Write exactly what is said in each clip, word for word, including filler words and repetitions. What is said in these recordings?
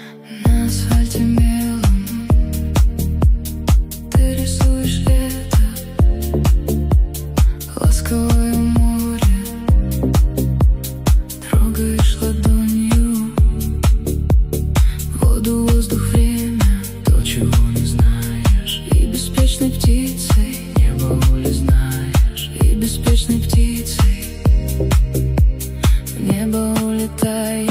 На асфальте мелом ты рисуешь лето, ласковое море, трогаешь ладонью воду, воздух, время, то, чего не знаешь. И беспечной птицей небо улезнаешь, и беспечной птицей в небо улетаешь.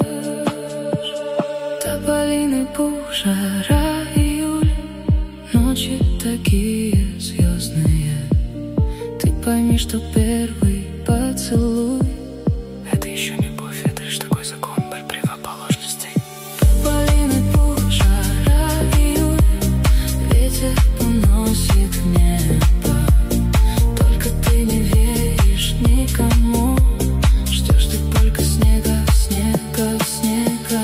Тополиный пух, жара, июль, ночи такие звездные. Ты пойми, что первый поцелуй — это еще не любовь, это лишь такой закон противоположностей. Тополиный пух, жара, июль, ветер уносит в небо. Только ты не веришь никому, ждешь ты только снега, снега, снега.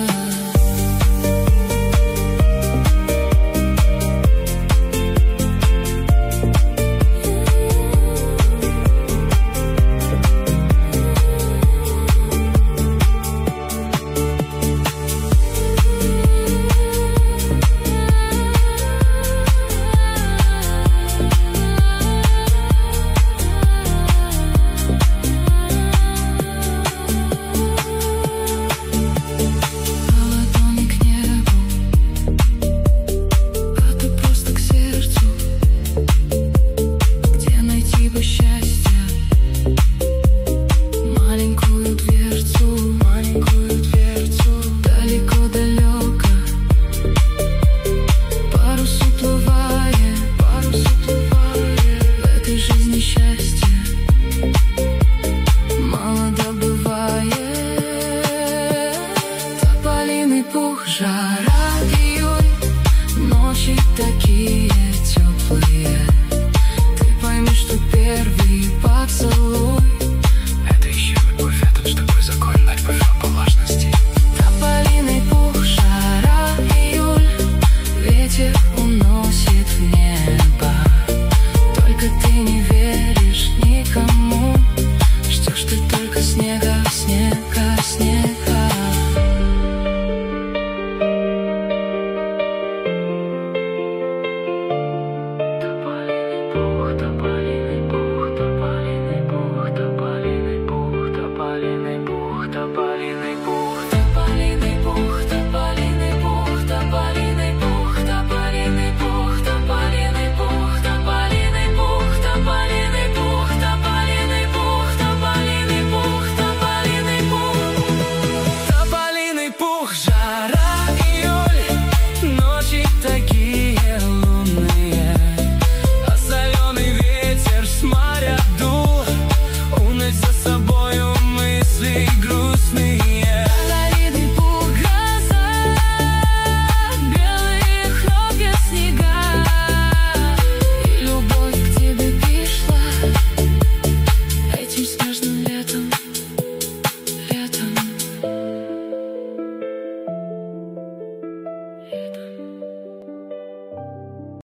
Счастье, маленькую дверцу, маленькую дверцу, далеко-далеко, парус уплывая, парус уплывая. В этой жизни счастье мало добывает. Тополиный пух, жара, июль, ночи такие теплые. Пойми, что первый поцелуй